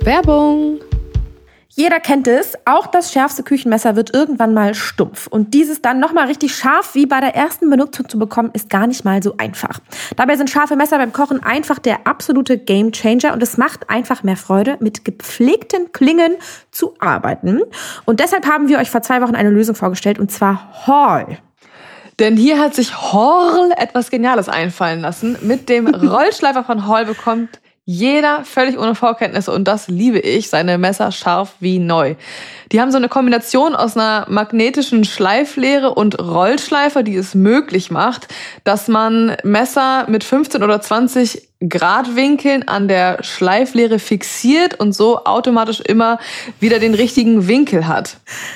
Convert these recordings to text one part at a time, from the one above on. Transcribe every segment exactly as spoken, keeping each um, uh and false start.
Werbung! Jeder kennt es, auch das schärfste Küchenmesser wird irgendwann mal stumpf. Und dieses dann nochmal richtig scharf wie bei der ersten Benutzung zu bekommen, ist gar nicht mal so einfach. Dabei sind scharfe Messer beim Kochen einfach der absolute Gamechanger und es macht einfach mehr Freude, mit gepflegten Klingen zu arbeiten. Und deshalb haben wir euch vor zwei Wochen eine Lösung vorgestellt, und zwar Hall. Denn hier hat sich Hall etwas Geniales einfallen lassen. Mit dem Rollschleifer von Hall bekommt jeder völlig ohne Vorkenntnisse, und das liebe ich, seine Messer scharf wie neu. Die haben so eine Kombination aus einer magnetischen Schleiflehre und Rollschleifer, die es möglich macht, dass man Messer mit fünfzehn oder zwanzig Grad Winkeln an der Schleiflehre fixiert und so automatisch immer wieder den richtigen Winkel hat.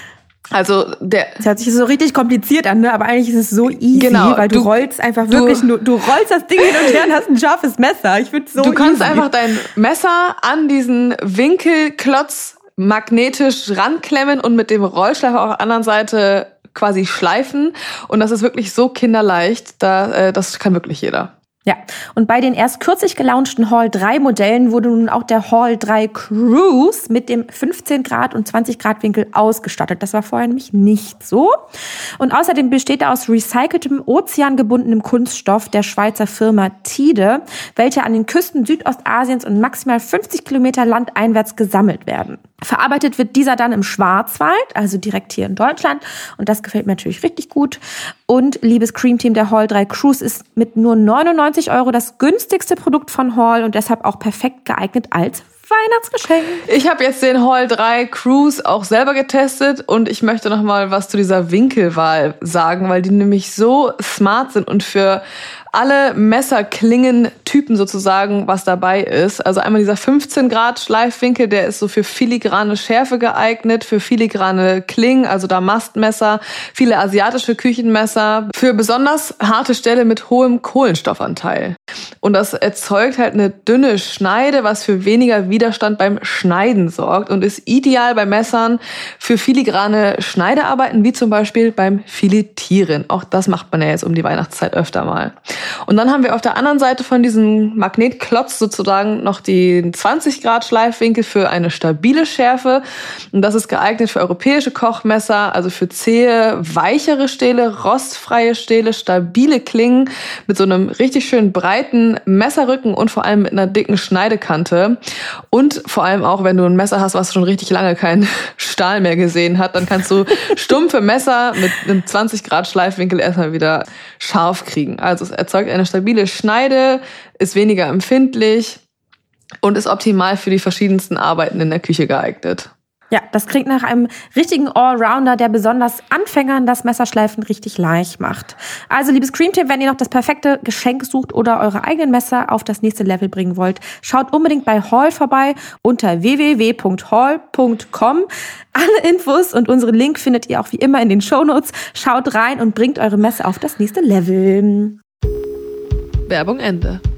Also der Das hört sich so richtig kompliziert an, ne? Aber eigentlich ist es so easy, genau, weil du, du rollst einfach wirklich du, nur, du rollst das Ding hin und her und hast ein scharfes Messer. Ich find's so Du kannst easy. einfach dein Messer an diesen Winkelklotz magnetisch ranklemmen und mit dem Rollschleifer auf der anderen Seite quasi schleifen, und das ist wirklich so kinderleicht, da äh, das kann wirklich jeder. Ja, und bei den erst kürzlich gelaunchten Hall drei Modellen wurde nun auch der Hall drei Cruise mit dem fünfzehn Grad und zwanzig Grad Winkel ausgestattet. Das war vorher nämlich nicht so. Und außerdem besteht er aus recyceltem, ozeangebundenem Kunststoff der Schweizer Firma Tide, welche an den Küsten Südostasiens und maximal fünfzig Kilometer landeinwärts gesammelt werden. Verarbeitet wird dieser dann im Schwarzwald, also direkt hier in Deutschland. Und das gefällt mir natürlich richtig gut. Und liebes Cream-Team, der Hall drei Cruise ist mit nur neunundneunzig Euro das günstigste Produkt von Hall und deshalb auch perfekt geeignet als Weihnachtsgeschenk. Ich habe jetzt den Hall drei Cruise auch selber getestet, und ich möchte noch mal was zu dieser Winkelwahl sagen, weil die nämlich so smart sind und für alle Messerklingen-Typen sozusagen was dabei ist. Also einmal dieser fünfzehn Grad Schleifwinkel, der ist so für filigrane Schärfe geeignet, für filigrane Klingen, also Damastmesser, viele asiatische Küchenmesser, für besonders harte Stelle mit hohem Kohlenstoffanteil. Und das erzeugt halt eine dünne Schneide, was für weniger Widerstand beim Schneiden sorgt und ist ideal bei Messern für filigrane Schneidearbeiten, wie zum Beispiel beim Filetieren. Auch das macht man ja jetzt um die Weihnachtszeit öfter mal. Und dann haben wir auf der anderen Seite von diesem Magnetklotz sozusagen noch den zwanzig Grad Schleifwinkel für eine stabile Schärfe. Und das ist geeignet für europäische Kochmesser, also für zähe, weichere Stähle, rostfreie Stähle, stabile Klingen mit so einem richtig schön breiten Messerrücken und vor allem mit einer dicken Schneidekante. Und vor allem auch, wenn du ein Messer hast, was schon richtig lange keinen Stahl mehr gesehen hat, dann kannst du stumpfe Messer mit einem zwanzig Grad Schleifwinkel erstmal wieder scharf kriegen. Also es erzeugt eine stabile Schneide, ist weniger empfindlich und ist optimal für die verschiedensten Arbeiten in der Küche geeignet. Ja, das klingt nach einem richtigen Allrounder, der besonders Anfängern das Messerschleifen richtig leicht macht. Also, liebes Cream-Team, wenn ihr noch das perfekte Geschenk sucht oder eure eigenen Messer auf das nächste Level bringen wollt, schaut unbedingt bei Hall vorbei unter w w w punkt hall punkt com. Alle Infos und unseren Link findet ihr auch wie immer in den Shownotes. Schaut rein und bringt eure Messer auf das nächste Level. Werbung Ende.